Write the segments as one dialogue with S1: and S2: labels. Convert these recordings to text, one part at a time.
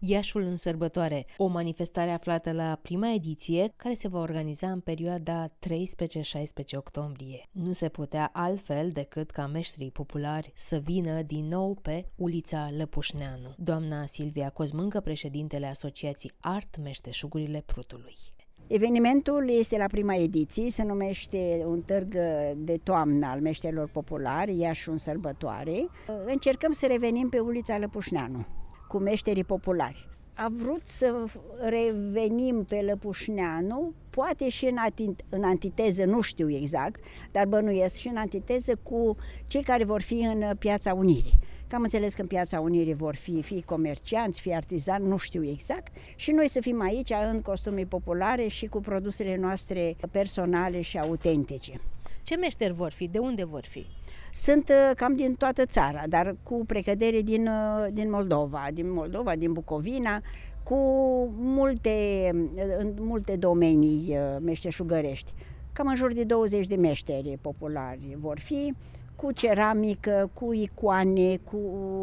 S1: Iașul în sărbătoare, o manifestare aflată la prima ediție, care se va organiza în perioada 13-16 octombrie. Nu se putea altfel decât ca meșterii populari să vină din nou pe ulița Lăpușneanu. Doamna Silvia Cosmâncă, președintele Asociației Art Meșteșugurile Prutului.
S2: Evenimentul este la prima ediție, se numește un târg de toamnă al meșterilor populari, Iașul în sărbătoare. Încercăm să revenim pe ulița Lăpușneanu cu meșterii populari. A vrut să revenim pe Lăpușneanu, poate și în antiteză, nu știu exact, dar bănuiesc și în antiteză cu cei care vor fi în Piața Unirii. Că am înțeles că în Piața Unirii vor fi comercianți, fi artizani, nu știu exact, și noi să fim aici în costume populare și cu produsele noastre personale și autentice.
S1: Ce meșteri vor fi? De unde vor fi?
S2: Sunt cam din toată țara, dar cu precădere din Moldova, din Bucovina, cu multe domenii meșteșugărești. Cam în jur de 20 de meșteri populari vor fi, cu ceramică, cu icoane, cu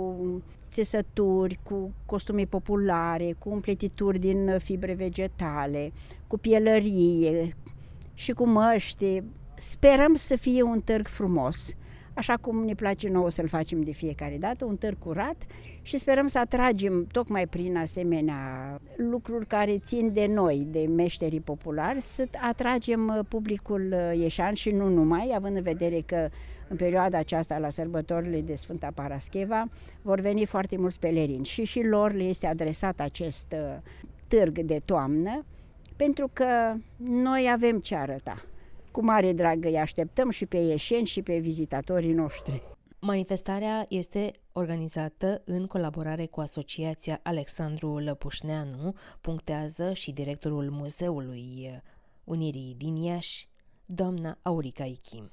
S2: țesături, cu costume populare, cu împletituri din fibre vegetale, cu pielărie și cu măști. Sperăm să fie un târg frumos, așa cum ne place nouă să-l facem de fiecare dată, un târg curat, și sperăm să atragem, tocmai prin asemenea lucruri care țin de noi, de meșterii populari, să atragem publicul ieșan și nu numai, având în vedere că în perioada aceasta, la sărbătorile de Sfânta Parascheva, vor veni foarte mulți pelerini și lor le este adresat acest târg de toamnă, pentru că noi avem ce arăta. Cu mare drag îi așteptăm și pe ieșeni și pe vizitatorii noștri.
S1: Manifestarea este organizată în colaborare cu Asociația Alexandru Lăpușneanu, punctează și directorul Muzeului Unirii din Iași, doamna Aurica Ichim.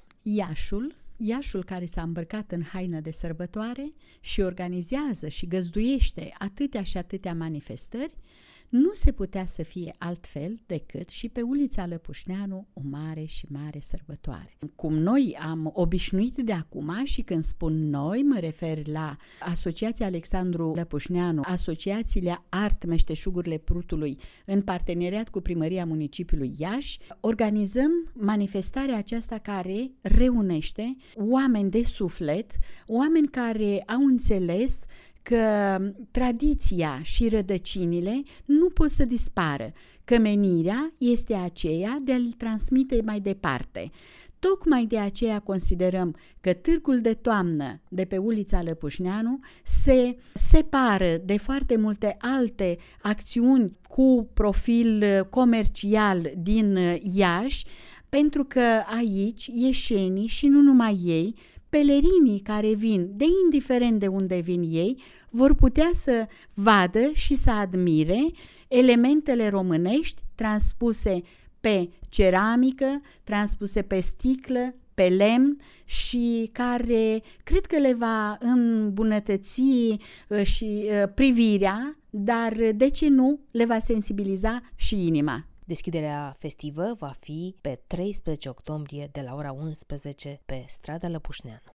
S3: Iașul care s-a îmbrăcat în haină de sărbătoare și organizează și găzduiește atâtea și atâtea manifestări, nu se putea să fie altfel decât și pe ulița Lăpușneanu o mare și mare sărbătoare. Cum noi am obișnuit de acum, și când spun noi, mă refer la Asociația Alexandru Lăpușneanu, asociațiile Art Meșteșugurile Prutului, în parteneriat cu Primăria Municipiului Iași, organizăm manifestarea aceasta care reunește oameni de suflet, oameni care au înțeles că tradiția și rădăcinile nu pot să dispară, că menirea este aceea de a-l transmite mai departe. Tocmai de aceea considerăm că târgul de toamnă de pe ulița Lăpușneanu se separă de foarte multe alte acțiuni cu profil comercial din Iași, pentru că aici ieșenii și nu numai ei, pelerinii care vin, de indiferent de unde vin ei, vor putea să vadă și să admire elementele românești transpuse pe ceramică, transpuse pe sticlă, pe lemn, și care cred că le va îmbunătăți și privirea, dar de ce nu, le va sensibiliza și inima.
S1: Deschiderea festivă va fi pe 13 octombrie de la ora 11 pe strada Lăpușneanu.